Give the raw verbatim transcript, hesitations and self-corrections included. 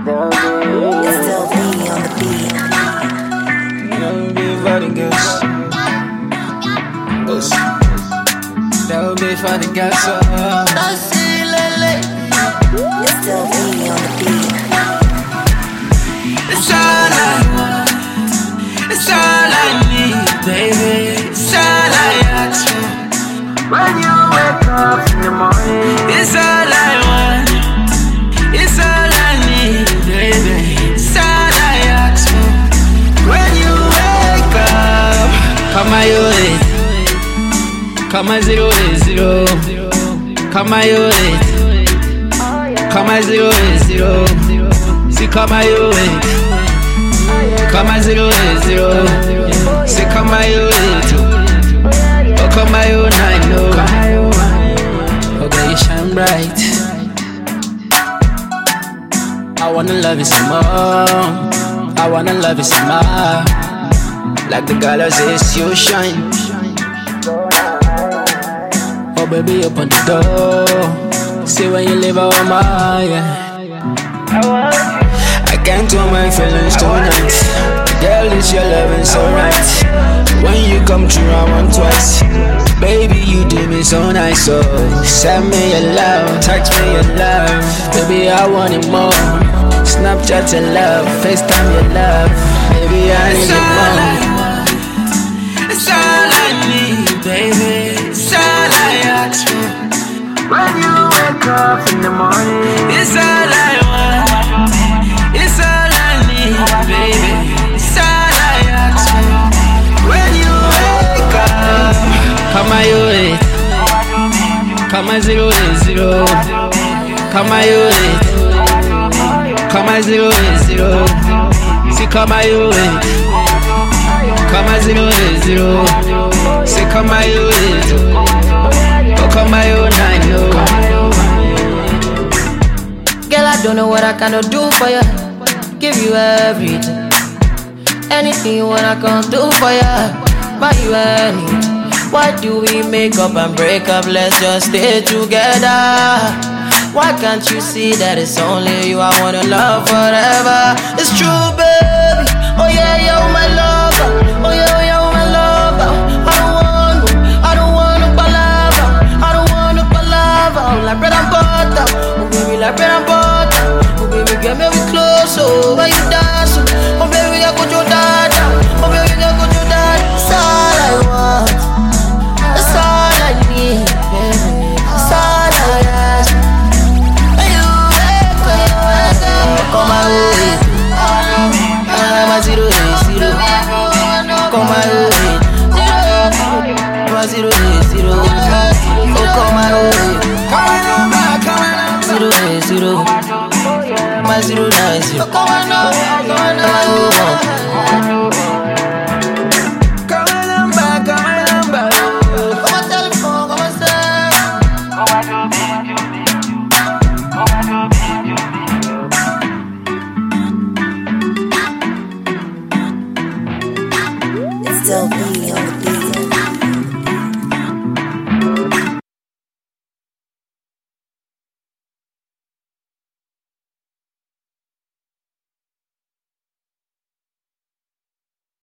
It's still me on the beat. Never be fighting girls. Ghost. Never be fighting girls. It's still me on the beat. It's all I want. It's all I need, baby. It's all I ask for. When you wake up in the morning, it's all I want. It's all I need, baby. It's all I ask for. When you wake up, come on, you it. Come on, zero is zero. Come on, you it. Come on, zero is zero. See, come on, you it. Come on, zero is zero. See, come on, you it. Oh, come on, you nine, no. Okay, you shine bright. I wanna love you some more. I wanna love you some more. Like the galaxies, you shine. Oh, baby, open the door. See when you leave out my, yeah. I can't do my feelings tonight. Girl, it's your loving so right. When you come through, I want twice. Baby, you do me so nice. So send me your love, text me your love. Baby, I want it more. Snapchat your love, FaceTime your love. Baby, I need it more. It's all I need, baby. It's all I ask for. When you wake up in the morning, it's all I want. It's all I need, baby. It's all I ask for. When you wake up, come on, you it. Come on, zero is zero. Come on, you it. Come on, zero is zero. See, come on, you it. Come on, zero is zero. See, come on, you it. Oh, come on, you nine, no. Girl, I don't know what I can do for you. Give you everything. Anything you want, I can do for you. Buy you anything. Why do we make up and break up? Let's just stay together. Why can't you see that it's only you I wanna love forever? It's true, baby. Oh yeah, you're my lover. Oh yeah, oh yeah, my lover. I don't want, I don't want no palava. I don't want no palava. Like bread and butter. Oh baby, like bread and butter. Oh baby, get me close. Oh, why you dance? Oh baby, I go to dada. Oh baby, I go to dada. That's all I want. That's all I need, baby. That's all I ask. Come my way, I'm a zero zero. Come my way, I'm a zero zero. Oh, come my way, zero zero. My zero nine zero.